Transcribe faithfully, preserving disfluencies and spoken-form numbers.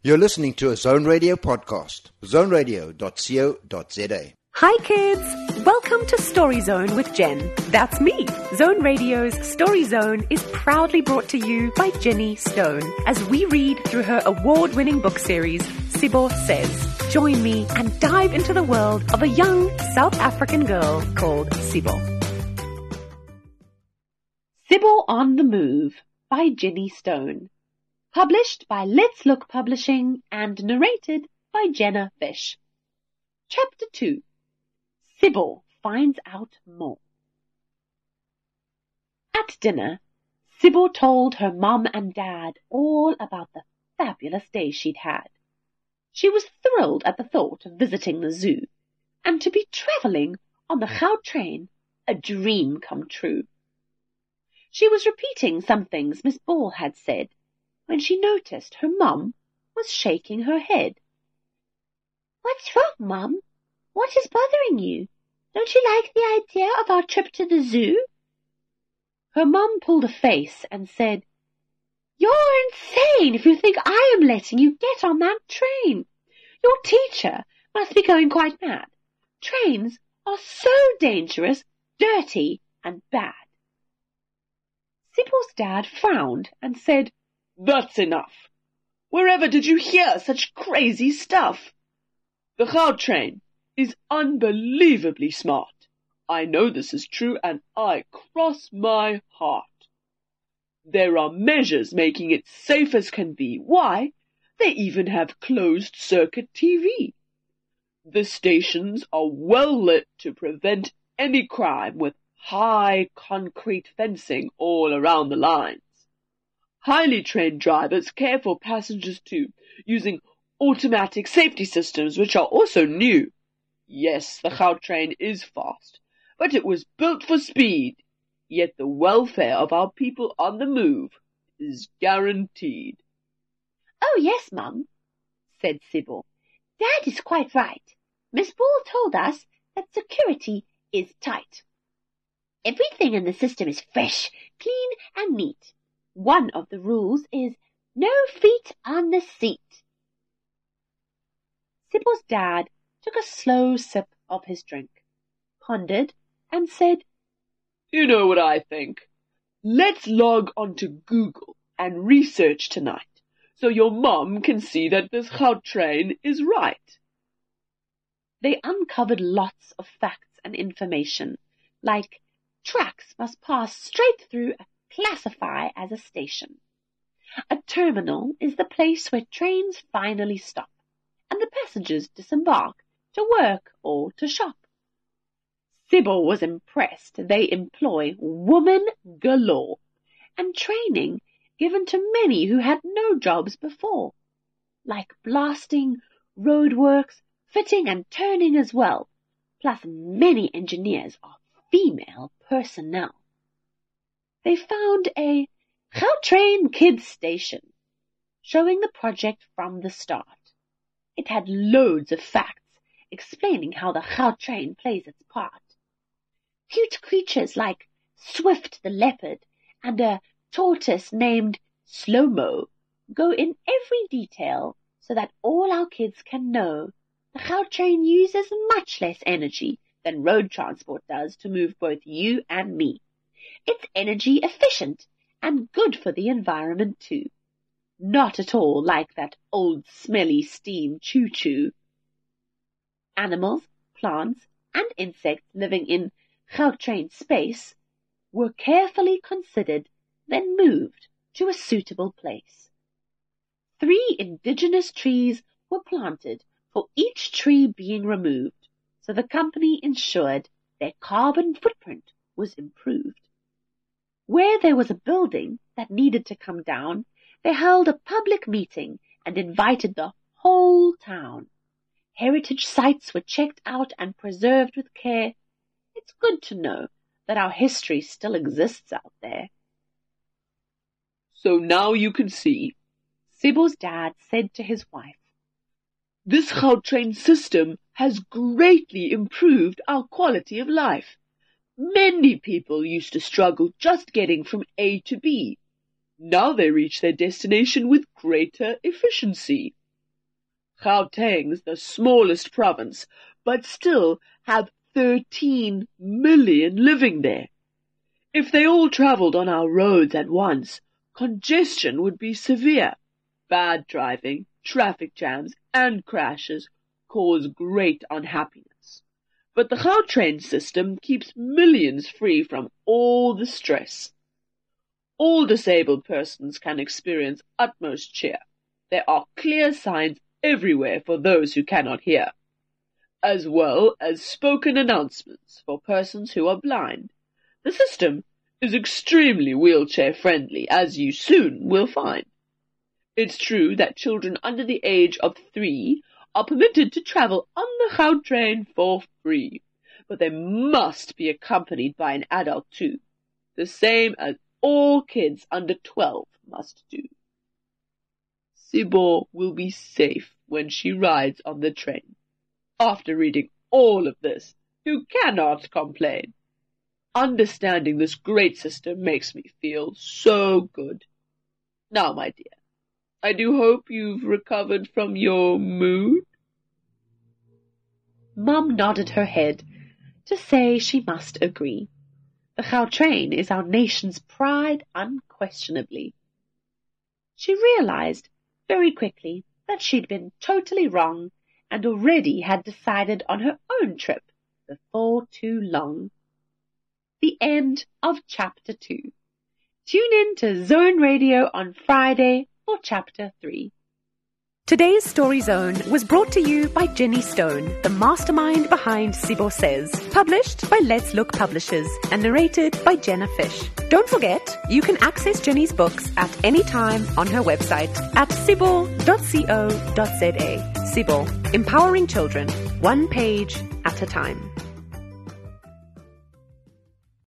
You're listening to a Zone Radio podcast, zone radio dot co dot za. Hi kids! Welcome to Story Zone with Jen. That's me. Zone Radio's Story Zone is proudly brought to you by Jenny Stone as we read through her award-winning book series, Sibo Says. Join me and dive into the world of a young South African girl called Sibo. Sibo on the Move by Jenny Stone. Published by Let's Look Publishing and narrated by Jenna Fish. Chapter two. Sibo finds out more. At dinner, Sibo told her mum and dad all about the fabulous day she'd had. She was thrilled at the thought of visiting the zoo, and to be travelling on the Gautrain, a dream come true. She was repeating some things Miss Ball had said, when she noticed her mum was shaking her head. "What's wrong, Mum? What is bothering you? Don't you like the idea of our trip to the zoo?" Her mum pulled a face and said, "You're insane if you think I am letting you get on that train. Your teacher must be going quite mad. Trains are so dangerous, dirty, and bad." Sibo's dad frowned and said, "That's enough. Wherever did you hear such crazy stuff? The Gautrain is unbelievably smart. I know this is true, and I cross my heart. There are measures making it safe as can be. Why, they even have closed-circuit T V. The stations are well lit to prevent any crime with high concrete fencing all around the lines. Highly trained drivers care for passengers too, using automatic safety systems which are also new. Yes, the Gautrain is fast, but it was built for speed, yet the welfare of our people on the move is guaranteed." "Oh yes, Mum," said Sibo. "Dad is quite right. Miss Ball told us that security is tight. Everything in the system is fresh, clean and neat. One of the rules is no feet on the seat." Sibo's dad took a slow sip of his drink, pondered, and said, "You know what I think? Let's log onto Google and research tonight, so your mum can see that this Gautrain is right." They uncovered lots of facts and information, like tracks must pass straight through a classify as a station. A terminal is the place where trains finally stop, and the passengers disembark to work or to shop. Sibo was impressed. They employ woman galore, and training given to many who had no jobs before, like blasting, roadworks, fitting and turning as well, plus many engineers are female personnel. They found a Gautrain Kids Station, showing the project from the start. It had loads of facts explaining how the Gautrain plays its part. Cute creatures like Swift the leopard and a tortoise named Slow-Mo go in every detail so that all our kids can know the Gautrain uses much less energy than road transport does to move both you and me. It's energy efficient and good for the environment too. Not at all like that old smelly steam choo-choo. Animals, plants, and insects living in Gautrain space were carefully considered, then moved to a suitable place. Three indigenous trees were planted for each tree being removed, so the company ensured their carbon footprint was improved. Where there was a building that needed to come down, they held a public meeting and invited the whole town. Heritage sites were checked out and preserved with care. It's good to know that our history still exists out there. "So now you can see," Sibo's dad said to his wife. "This Gautrain system has greatly improved our quality of life. Many people used to struggle just getting from A to B. Now they reach their destination with greater efficiency. Gauteng's the smallest province, but still have thirteen million living there. If they all travelled on our roads at once, congestion would be severe. Bad driving, traffic jams, and crashes cause great unhappiness. But the Gautrain system keeps millions free from all the stress. All disabled persons can experience utmost cheer. There are clear signs everywhere for those who cannot hear, as well as spoken announcements for persons who are blind. The system is extremely wheelchair-friendly, as you soon will find. It's true that children under the age of three are permitted to travel on the Gautrain for free, but they must be accompanied by an adult too, the same as all kids under twelve must do. Sibo will be safe when she rides on the train. After reading all of this, you cannot complain. Understanding this great system makes me feel so good. Now, my dear, I do hope you've recovered from your mood. Mum nodded her head to say she must agree. The Gautrain is our nation's pride unquestionably. She realized very quickly that she'd been totally wrong and already had decided on her own trip before too long. The end of Chapter two. Tune in to Zone Radio on Friday for Chapter three. Today's Story Zone was brought to you by Jenny Stone, the mastermind behind Sibo Says, published by Let's Look Publishers and narrated by Jenna Fish. Don't forget, you can access Jenny's books at any time on her website at sibo dot co dot za. Sibo, empowering children, one page at a time.